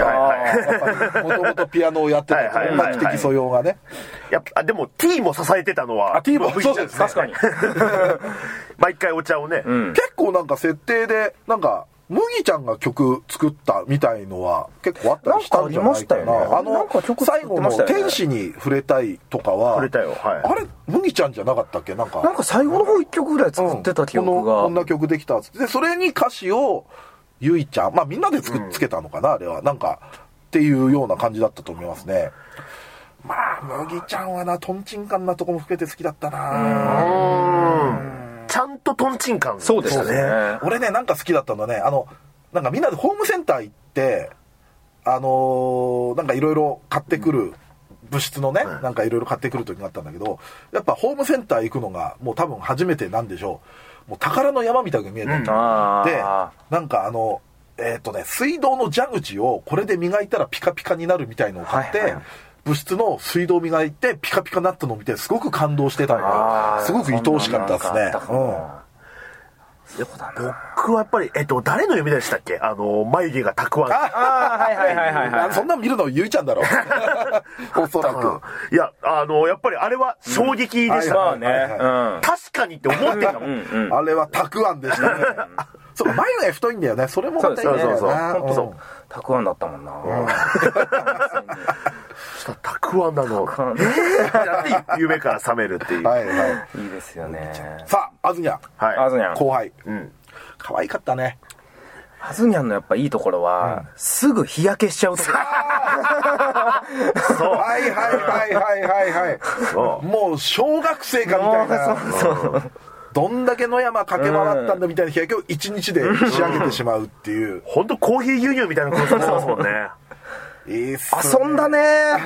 Speaker 1: もともとピアノをやってた音楽的素養がね。
Speaker 3: でも T も支えてたのは
Speaker 1: T もそうです。
Speaker 2: 確かに。
Speaker 3: 毎回お茶をね。
Speaker 1: 結構なんか設定でなんか。麦ちゃんが曲作ったみたいのは結構あったりしたんじゃないかな。最後の天使に触れたいとかは、あれ麦ちゃんじゃなかったっけ？なんか
Speaker 2: 最後の方一曲ぐらい作ってた記憶が。
Speaker 1: こんな曲できたっつって、それに歌詞をゆいちゃん、みんなでつけたのかな、あれはなんかっていうような感じだったと思いますね。麦ちゃんはな、トンチンカンなとこも含めて好きだったな。
Speaker 3: ちゃんとトンチンカン。
Speaker 2: そうですね。
Speaker 1: 俺ね、なんか好きだったのはね、なんかみんなでホームセンター行って、なんかいろいろ買ってくる、物質のね、なんかいろいろ買ってくる時があったんだけど、やっぱホームセンター行くのがもう多分初めてなんでしょう。もう宝の山みたいに見えてる。で、なんか水道の蛇口をこれで磨いたらピカピカになるみたいのを買って、物質の水道磨いてピカピカになったのを見てすごく感動してたのよ。すごく愛おしかったですね。
Speaker 3: 僕はやっぱり誰の読みでしたっけ？眉毛がたくわん。
Speaker 1: そんな見るのゆいちゃんだろ。おそらく。
Speaker 3: いややっぱりあれは衝撃でしたね。確かにって思ってたもん。
Speaker 1: あれはたくわんでしたね。そう眉毛太いんだよね。それもまたいいんだよな。
Speaker 2: 本当そう。たくわんだったもんな。
Speaker 3: たくわんなの。夢から覚めるっていう。
Speaker 2: いいですよね。
Speaker 1: さあ、あずにゃん。後輩。可愛かったね。
Speaker 2: あずにゃんのやっぱいいところは、すぐ日焼けしちゃうところ。
Speaker 1: そう。はい。もう小学生かみたいな。どんだけ野山駆け回ったんだみたいな日焼けを1日で仕上げてしまうっていう。
Speaker 3: 本当コーヒー牛乳みたいなことしてますもんね。
Speaker 2: 遊んだね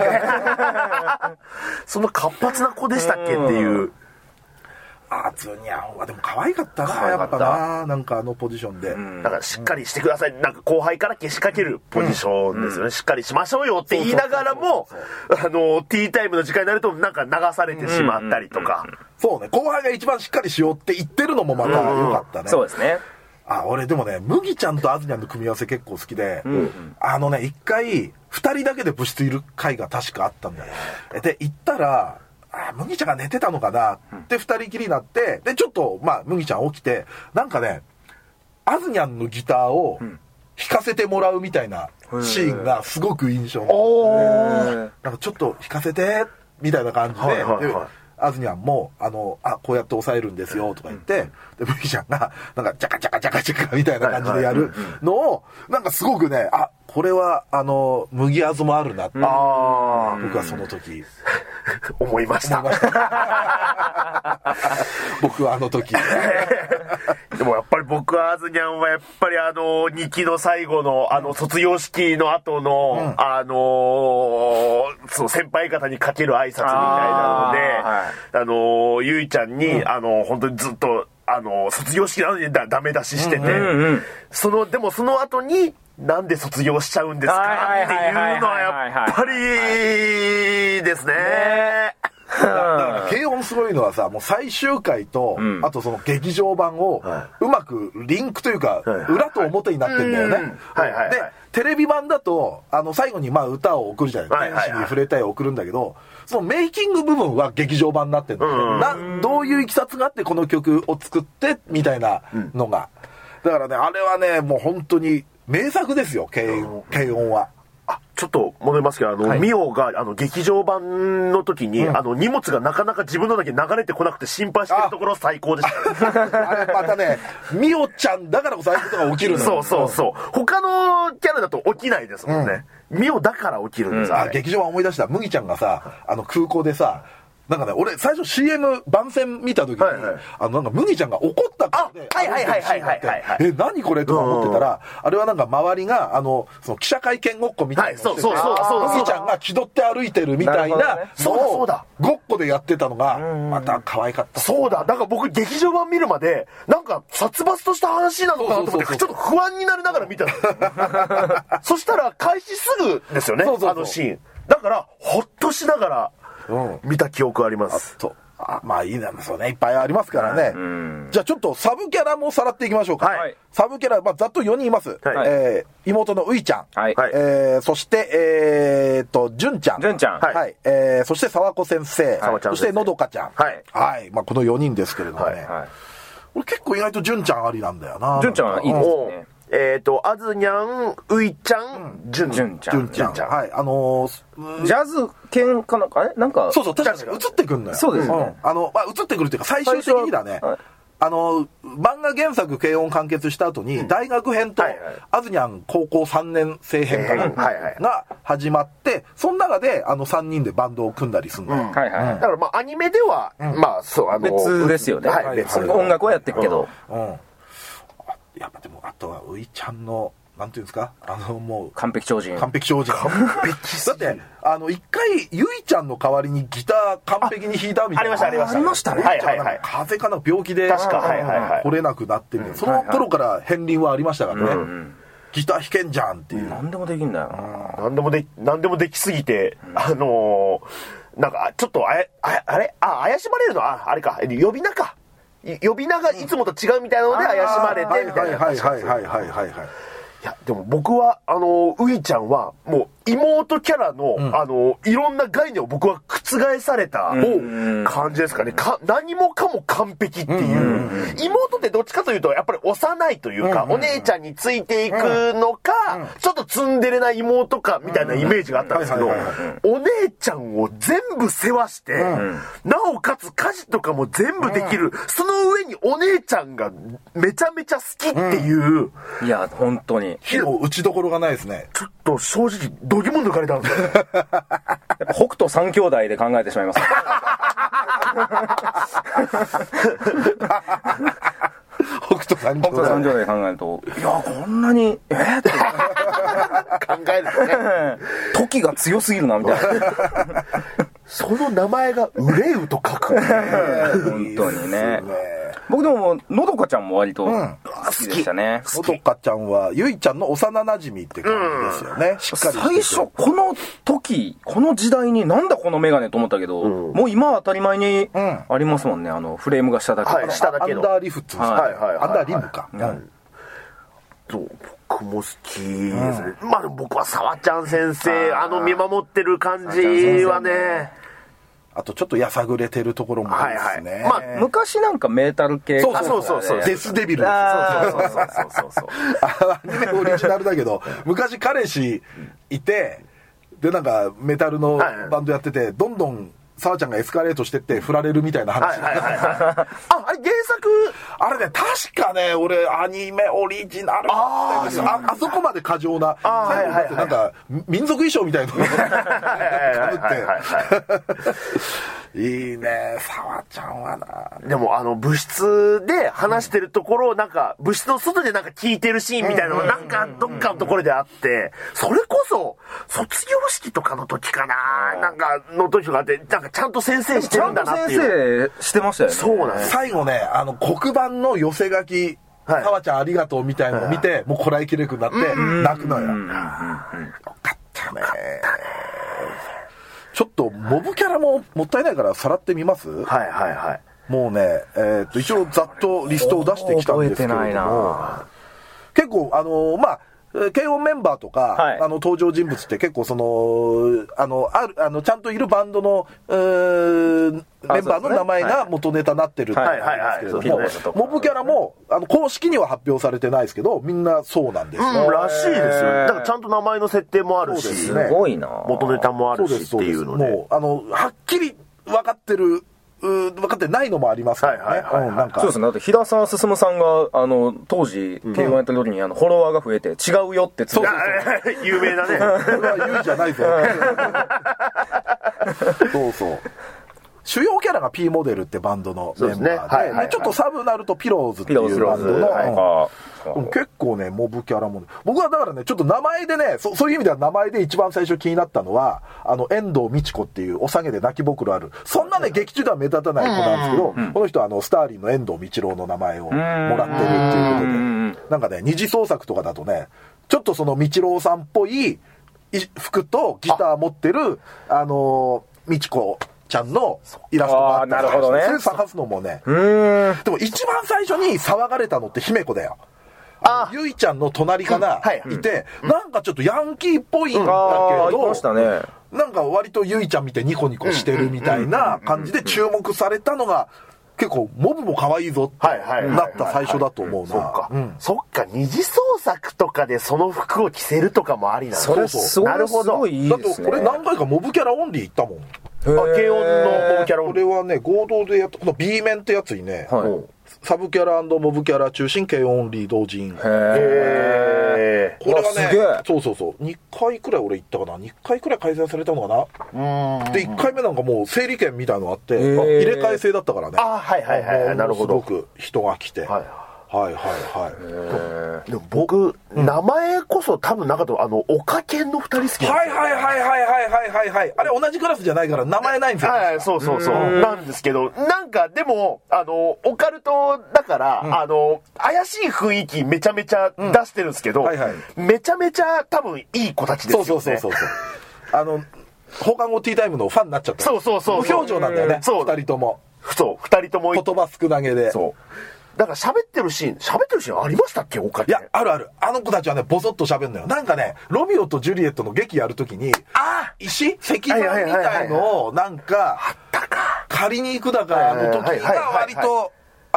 Speaker 3: そんな活発な子でしたっけっていう。
Speaker 1: あずにゃんはでも可愛かったな、やっぱな。なんかポジションで。
Speaker 3: だからしっかりしてください。なんか後輩からけしかけるポジションですよね。しっかりしましょうよって言いながらも、ティータイムの時間になるとなんか流されてしまったりとか。
Speaker 1: そうね、後輩が一番しっかりしようって言ってるのもまた良かったね。
Speaker 2: そうですね。
Speaker 1: 俺でもね、麦ちゃんとあずにゃんの組み合わせ結構好きで、一回、2人だけで部室いる回が確かあったんだよ。で、行ったら、麦ちゃんが寝てたのかなって2人きりになって、で、ちょっと、麦ちゃん起きて、なんかね、あずにゃんのギターを弾かせてもらうみたいなシーンがすごく印象的で、なんかちょっと弾かせて、みたいな感じで、あずにゃんも、こうやって押さえるんですよ、とか言って、で、麦ちゃんが、なんか、ジャカジャカジャカジャカみたいな感じでやるのを、なんかすごくね、これは、麦あずもあるなって、僕はその時、
Speaker 3: 思いました。
Speaker 1: 僕は時。
Speaker 3: でもやっぱり僕はあずにゃんはやっぱり2期の最後の卒業式の後の、その先輩方にかける挨拶みたいなので、ゆいちゃんに、本当にずっと、卒業式なのにダメ出ししてて、でもその後に、なんで卒業しちゃうんですかっていうのはやっぱりですね。
Speaker 1: だから軽音すごいのはさ、もう最終回と、あとその劇場版をうまくリンクというか、裏と表になってんだよね。で、テレビ版だと最後に歌を送るじゃない。天使に触れたいを送るんだけど、そのメイキング部分は劇場版になってんだよね。どういういきさつがあってこの曲を作ってみたいなのが。だからね、あれはね、もう本当に名作ですよ、軽音は。
Speaker 3: ちょっと戻りますけど、ミオが、劇場版の時に、荷物がなかなか自分のだけ流れてこなくて心配してるところ最高でした。
Speaker 1: あれまたね、ミオちゃんだからこそああいうことが起きるのよ。
Speaker 3: そう。他のキャラだと起きないですもんね。ミオだから起きるんです、
Speaker 1: 劇場版思い出した。麦ちゃんがさ、空港でさ、なんかね、俺、最初 CM 番宣見た時に、なんか、麦ちゃんが怒ったからね、何これとか思ってたら、あれはなんか周りが、その記者会見ごっこみたいなのをしてて、麦ちゃんが気取って歩いてるみたいなのを、ごっこでやってたのが、また可愛かった。
Speaker 3: そうだ、だから僕劇場版見るまで、なんか殺伐とした話なのかなと思って、ちょっと不安になりながら見たの。そしたら、開始すぐですよね、あのシーン。だから、ほっとしながら、見た記憶あります。
Speaker 1: まあいいね、そうね、いっぱいありますからね。じゃあちょっとサブキャラもさらっていきましょうか。サブキャラ、ざっと4人います。妹のういちゃん。そして、じゅんちゃん。そして沢子先生。そしてのどかちゃん。まあこの4人ですけれどもね。俺結構意外とじゅんちゃんありなんだよな。
Speaker 2: じゅんちゃんはいいですね。
Speaker 3: あずにゃん、ういちゃん、じゅんちゃん。
Speaker 1: はい。ジ
Speaker 2: ャズ犬かなんか。
Speaker 1: そう、確かに映ってくんのよ。
Speaker 2: そうですね。
Speaker 1: 映ってくるっていうか、最終的にだね。漫画原作軽音完結した後に、大学編と、あずにゃん高校3年生編が始まって、その中で、3人でバンドを組んだりするのよ。
Speaker 3: だからまあ、アニメでは、まあ、そう、
Speaker 2: 別ですよね。音楽はやってるけど。
Speaker 1: やっぱでも、あとは、ういちゃんの、なんていうんですか、もう。
Speaker 2: 完璧超人。
Speaker 1: だって、一回、ゆいちゃんの代わりにギター完璧に弾いたみたいな。
Speaker 2: ありましたね。
Speaker 1: 風邪かな、病気で、来れなくなってる。その頃から片鱗はありましたからね。ギター弾けんじゃんっていう。
Speaker 2: 何でもできんだよ
Speaker 3: な。何でもできすぎて、なんか、ちょっと、怪しまれるのは、あれか、呼び名か。呼び名がいつもと違うみたいなので怪しまれてみたいな。いや、でも僕は、ういちゃんは、もう、妹キャラの、いろんな概念を僕は覆された感じですかね。何もかも完璧っていう。妹ってどっちかというと、やっぱり幼いというか、お姉ちゃんについていくのか、ちょっとツンデレな妹か、みたいなイメージがあったんですけど、お姉ちゃんを全部世話して、なおかつ家事とかも全部できる、その上にお姉ちゃんがめちゃめちゃ好きっていう。
Speaker 2: いや、本当に。
Speaker 1: 打ちどころがないですね。
Speaker 3: ちょっと正直、度肝抜かれたんですよ。
Speaker 2: 北斗三兄弟で考えてしまいます。
Speaker 1: 北斗三兄
Speaker 2: 弟で考えると、いや、こんなに、って
Speaker 3: 考えるとね。
Speaker 2: 時が強すぎるな、みたいな。
Speaker 3: その名前が憂うと書く。
Speaker 2: 本当にね。僕でも、のどかちゃんも割と好きでしたね。
Speaker 1: のどかちゃんは、ゆいちゃんの幼馴染って感じですよね。しっかり。
Speaker 2: 最初、この時、この時代になんだこのメガネと思ったけど、もう今は当たり前にありますもんね。フレームが下だけ。
Speaker 3: 下だけの。
Speaker 1: アンダーリフって言うんですか。アンダーリムか。
Speaker 3: 僕も好きですね。まあでも僕は沢ちゃん先生、見守ってる感じはね。
Speaker 1: あとちょっとやさぐれてるところもあるんですね。
Speaker 2: まあ昔なんかメータル系。
Speaker 1: そうデスデビル。アニメオリジナルだけど、昔彼氏いて、でなんかメタルのバンドやってて、どんどん沢ちゃんがエスカレートしてって振られるみたいな話。
Speaker 3: あれ原作
Speaker 1: あれね、確かね、俺アニメオリジナルあそこまで過剰な、なんか民族衣装みたいなのかぶっていいね、沢ちゃんはな。
Speaker 3: でも部室で話してるところをなんか部室の外でなんか聞いてるシーンみたいなのがなんかどっかのところであって、それこそ卒業式とかの時かな、なんかの時とかあって、なんかちゃんと先生してるんだなっていう。
Speaker 2: 先生してましたよね。
Speaker 3: そうなんです。
Speaker 1: 最後ね、黒板の寄せ書き、沢ちゃんありがとうみたいなのを見て、もうこらえきれくなって泣くのよ。よかったね。ちょっとモブキャラももったいないからさらってみます？もうね、一応ざっとリストを出してきたんですけれども、結構まあ軽音メンバーとか、
Speaker 2: はい、
Speaker 1: 登場人物って結構ちゃんといるバンドの、メンバーの名前が元ネタになってるっていうんですけれども、モブキャラも、公式には発表されてないですけど、みんなそうなんですよ。
Speaker 3: らしいですよ。だからちゃんと名前の設定もあるし、
Speaker 2: すごいな。
Speaker 3: 元ネタもあるしっていうので。
Speaker 1: もう、はっきり分かってないのもありますからね。
Speaker 2: そうですね。だって平沢進さんが当時K1やった時にフォロワーが増えて違うよって
Speaker 3: そう有名なね。
Speaker 1: これは言うじゃないぞ。そうそう。主要キャラが P モデルってバンドのメンバーで、ちょっとサブになるとピローズっていうバンドの、結構ね、モブキャラもね、僕はだからね、ちょっと名前でね、そういう意味では名前で一番最初気になったのは、遠藤美智子っていうお下げで泣きぼくろある、そんなね、劇中では目立たない子なんですけど、この人はスターリンの遠藤道郎の名前をもらってるっていうことで、なんかね、二次創作とかだとね、ちょっとその道郎さんっぽい服とギター持ってる、美智子ちゃんのイラストがあったり、それ探すのもね、でも一番最初に騒がれたのって姫子だよ。ゆいちゃんの隣かな、いて、なんかちょっとヤンキーっぽいんだけど、なんか割とゆいちゃん見てニコニコしてるみたいな感じで注目されたのが、結構モブも可愛いぞってなった最初だと思うな。
Speaker 3: そっか、二次創作とかでその服を着せるとかもありなんだ。
Speaker 2: それすごいいいですね。
Speaker 1: だってこれ何回かモブキャラオンリー行ったもん。
Speaker 3: 軽音のモブキャラ
Speaker 1: これはね、合同でやった、この B 面ってやつにね、サブキャラ&モブキャラ中心軽音リード人。これはね、そう2回くらい俺行ったかな、2回くらい開催されたのかな。で1回目なんかもう整理券みたいのあって入れ替え制だったからね。
Speaker 3: なるほど。
Speaker 1: すごく人が来て、
Speaker 3: でも僕、名前こそ多分なんかとオカケンの2人好きなんですよ。
Speaker 1: あれ同じクラスじゃないから名前ないんですよ。
Speaker 3: そうなんですけど、なんかでもオカルトだから、怪しい雰囲気めちゃめちゃ出してるんですけど、めちゃめちゃ多分いい子たちですよね。
Speaker 1: そう放課後ティータイムのファンになっちゃった。無表情なんだよね、2人とも。
Speaker 3: そう2人とも
Speaker 1: 言葉少なげで。
Speaker 3: だから喋ってるシーンありましたっけ？オカケン。
Speaker 1: いや、ある。あの子たちはね、ボソッと喋るのよ。なんかね、ロミオとジュリエットの劇やるときに、石板みたいのを、なんか、借りに行くだから、時が割と、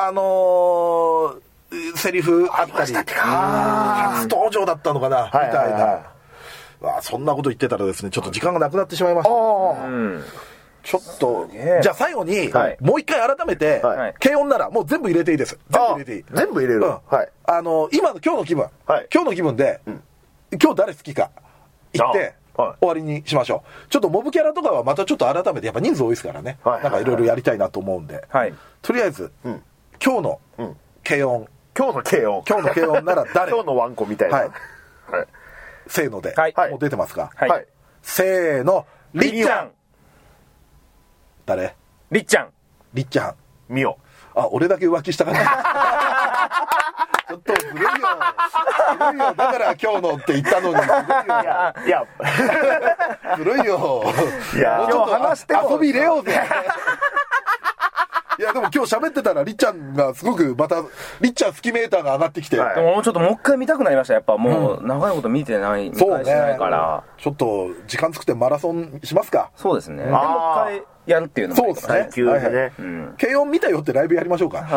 Speaker 1: セリフあったり、初登場だったのかな、みたいな。そんなこと言ってたらですね、ちょっと時間がなくなってしまいました。ちょっと、じゃあ最後に、もう一回改めて、軽音ならもう全部入れていいです。全部入れていい。
Speaker 3: 全部入れる。
Speaker 1: 今の今日の気分で、今日誰好きか言って、終わりにしましょう。ちょっとモブキャラとかはまたちょっと改めて、やっぱ人数多いですからね。なんかいろいろやりたいなと思うんで。とりあえず、今日の軽音。
Speaker 3: 今日の軽
Speaker 1: 音なら誰？
Speaker 3: 今日のワンコみたいな。
Speaker 1: せーので。もう出てますか？せーの、
Speaker 2: りっちゃん。
Speaker 1: 誰？
Speaker 2: りっちゃん。
Speaker 3: みお。
Speaker 1: 俺だけ浮気したかった。ちょっとずるいよ。だから今日のって言ったのに。
Speaker 3: いや。
Speaker 1: ずるいよ。もうちょっと遊び入れようぜ。いやでも今日喋ってたらりっちゃんがすごくまたりっちゃん好きメーターが上がってきて、
Speaker 2: でもちょっともう一回見たくなりました。やっぱもう長いこと見返してないから、
Speaker 1: ちょっと時間作ってマラソンしますか。
Speaker 2: そうですね。でもう一回やるっていうのもいいですね。
Speaker 1: 軽音見たよってライブやりましょうか。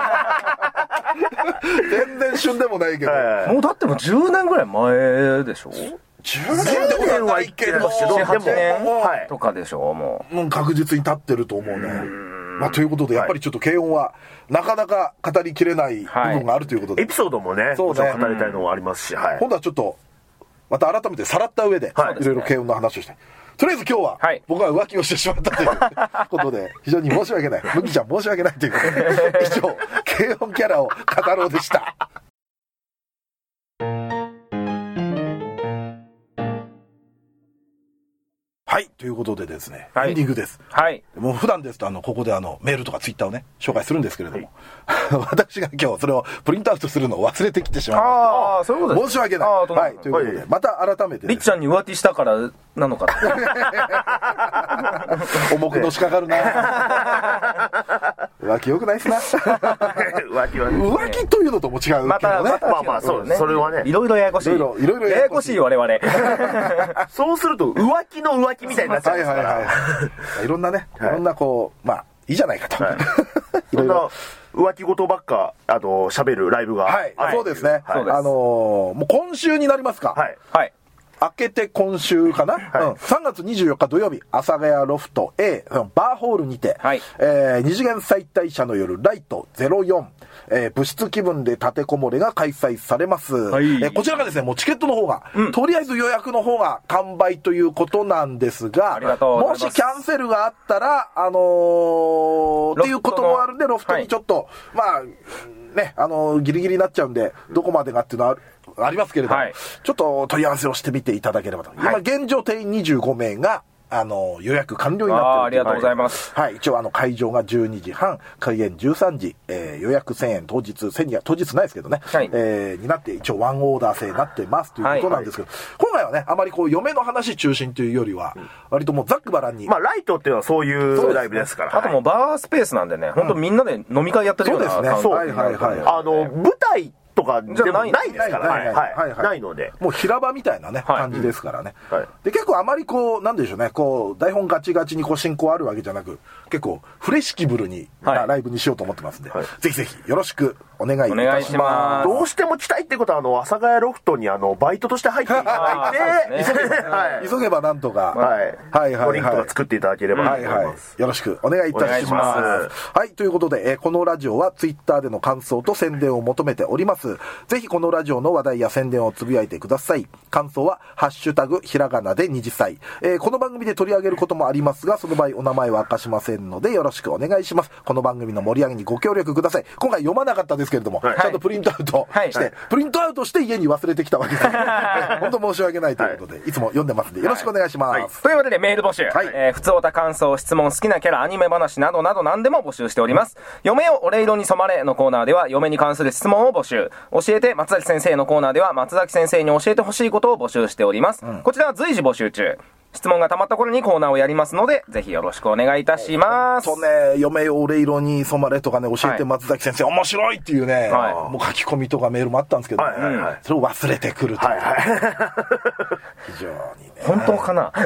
Speaker 1: 全然旬でもないけど、
Speaker 2: もうだってもう10年ぐらい前でしょ。
Speaker 1: 10年でことはないけど、
Speaker 2: 8年とかでしょ。もう
Speaker 1: 確実に立ってると思うね。ということでやっぱりちょっと軽音はなかなか語りきれない部分があるということで、
Speaker 3: エピソードもね、語りたいのもありますし、
Speaker 1: 今度はちょっとまた改めてさらった上でいろいろ軽音の話をして、とりあえず今日は僕は浮気をしてしまったということで非常に申し訳ない、麦ちゃん申し訳ないということで、以上軽音キャラを語ろうでした。 はい、ということでですね、
Speaker 2: はい、
Speaker 1: エンディングです。
Speaker 2: はい。
Speaker 1: もう普段ですとここでメールとかツイッターをね、紹介するんですけれども、はい、私が今日それをプリントアウトするのを忘れてきてしまいました。
Speaker 2: ああ、そういうことです。
Speaker 1: 申し訳ない。はい、ということで、また改めて、
Speaker 2: りっちゃんに浮気したからなのか
Speaker 1: 重くのしかかるな。浮気良くないっすな。
Speaker 3: 浮気はね。
Speaker 1: 浮気というのとも違うけどね。
Speaker 3: まあそうね。それはね。
Speaker 2: いろいろややこしい。
Speaker 1: いろいろ
Speaker 2: ややこしい我々。
Speaker 3: そうすると浮気の浮気みたいになっちゃうんですから。
Speaker 1: いろんなね、いろんなまあいいじゃないかと。
Speaker 3: いろんな浮気事ばっか喋るライブが。
Speaker 1: はい。そうですね。もう今週になりますか。
Speaker 3: はい。
Speaker 2: はい。
Speaker 1: 明けて今週かな、3月24日土曜日、阿佐ヶ谷ロフト A、バーホールにて、二次元再退社の夜ライト04、物質気分で立てこもれが開催されます。こちらがですね、もうチケットの方が、とりあえず予約の方が完売ということなんですが、もしキャンセルがあったら、っていうこともあるんで、ロフトにちょっと、まあ、ね、ギリギリになっちゃうんで、どこまでがっていうのはありますけれども、ちょっと問い合わせをしてみていただければと。今現状定員25名が予約完了になっている。
Speaker 2: ありがとうございます。
Speaker 1: はい、一応会場が12時半、開演13時、予約1000円、当日1000円、当日ないですけどね、になって一応ワンオーダー制になってますということなんですけど、今回はね、あまり嫁の話中心というよりは、割ともうざっくばらんに。
Speaker 3: まあライトっていうのはそういうライブですから。
Speaker 2: あともうバースペースなんでね、本当みんなで飲み会やってるような感じ。
Speaker 1: そうですね。
Speaker 3: 舞台とかでもないですから、ないので、
Speaker 1: もう平場みたいなね感じですからね。で結構あまりなんでしょうね、台本ガチガチに進行あるわけじゃなく、結構フレシキブルにライブにしようと思ってますんで、ぜひぜひよろしくお願いいたします。
Speaker 3: どうしても来たいってことは阿佐ヶ谷ロフトにバイトとして入っていただいて、
Speaker 1: 急げばなんとか
Speaker 3: ドリンクとか作っていただければと思います。
Speaker 1: よろしくお願いいたします。はい、ということでこのラジオはツイッターでの感想と宣伝を求めております。ぜひこのラジオの話題や宣伝をつぶやいてください。感想はハッシュタグひらがなで二次祭。この番組で取り上げることもありますが、その場合お名前は明かしませんのでよろしくお願いします。この番組の盛り上げにご協力ください。今回読まなかったですけれども、ちゃんとプリントアウトして、プリントアウトして家に忘れてきたわけです。本当申し訳ないということで、いつも読んでますんでよろしくお願いします。
Speaker 2: というわけでメール募集、普通おた感想、質問、好きなキャラ、アニメ話などなど何でも募集しております。嫁を俺色に染まれのコーナーでは嫁に関する質問を募集。教えて松崎先生のコーナーでは松崎先生に教えてほしいことを募集しております。こちらは随時募集中。質問が溜まった頃にコーナーをやりますので、ぜひよろしくお願いいたします。
Speaker 1: 嫁を俺色に染まれとかね、教えて松崎先生、面白いっていうね、もう書き込みとかメールもあったんですけど、それを忘れてくるという。非常にね。
Speaker 2: 本当かな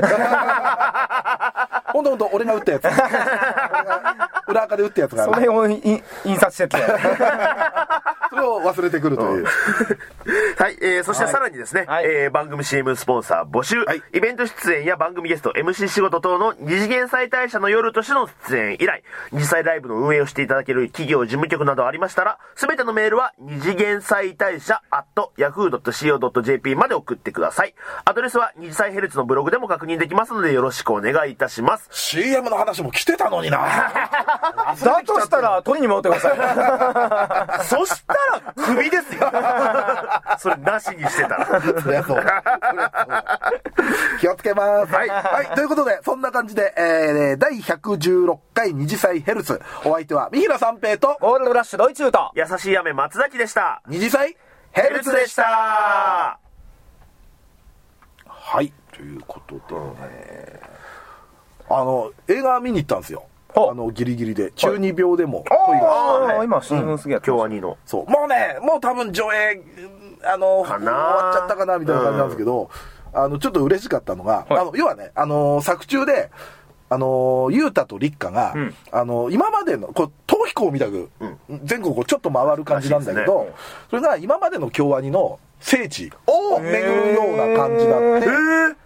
Speaker 1: 本当俺が打ったやつ。裏垢で打ったやつがある。
Speaker 2: それを印刷してて。
Speaker 1: それを忘れてくるという。
Speaker 3: はい、そしてさらにですね、番組 CM スポンサー募集、イベント出演や番組ゲスト、MC 仕事等の二次元再退社の夜としての出演以来、実際ライブの運営をしていただける企業事務局などありましたら、すべてのメールは二次元再退社@yahoo.co.jp まで送ってください。アドレスは二次再ヘルツのブログでも確認できますのでよろしくお願いいたします。
Speaker 1: CM の話も来てたのにな。
Speaker 2: だとしたら取りに戻ってください。
Speaker 3: そしたらクビですよ。それなしにしてたら。
Speaker 1: そりゃそう。気をつけます。はい。ということで、そんな感じで、第116回二次祭ヘルツ。お相手は、三平三平と、
Speaker 2: ゴールドラッシュドイツーと、
Speaker 3: 優しい雨松崎でした。
Speaker 1: 二次祭ヘルツでした。はい。ということでね、映画見に行ったんですよ。ギリギリで中二病でも
Speaker 2: 今新聞すげえ
Speaker 3: 京アニの
Speaker 1: そうもう多分上映終わっちゃったかなみたいな感じなんですけど、ちょっと嬉しかったのが、要はね作中で雄太と立花が、今までの逃避行みたく、全国をちょっと回る感じなんだけど、それが今までの京アニの聖地を巡るような感じだって、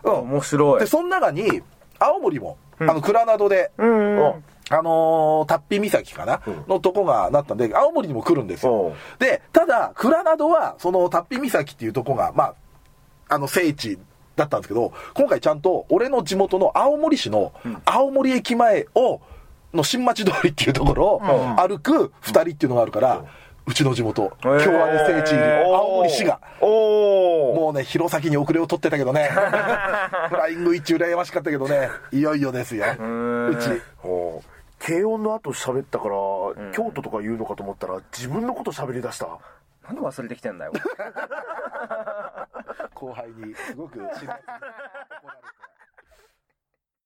Speaker 2: 面白い。
Speaker 1: でその中に青森も倉などで、タッピ岬かな、のとこがなったんで、青森にも来るんですよ。で、ただ、倉などは、そのタッピ岬っていうとこが、聖地だったんですけど、今回ちゃんと、俺の地元の青森市の、青森駅前の新町通りっていうところを歩く二人っていうのがあるから、 うちの地元、京アニ聖地、青森市が。もうね、弘前に遅れを取ってたけどね。フライング一羨ましかったけどね、いよいよですよ。うち。
Speaker 3: 軽音の後喋ったから、京都とか言うのかと思ったら、自分のこと喋り出した。
Speaker 2: なんで忘れてきてんだよ。
Speaker 1: 後輩にすごく親切に